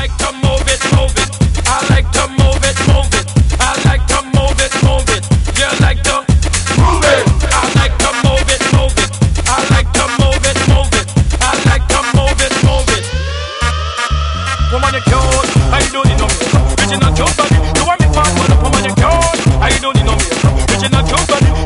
like to move it, move it. I like to move it, move it. I like to move it, move it. You like to move it. I like to move it, move it. I like to move it, move it. I like to move it, move it. Woman, you cute. I don't need no makeup. Bitch, you not cute, buddy. You want me fast, but I'm on your cute. I don't need no makeup. Bitch, you not cute, buddy.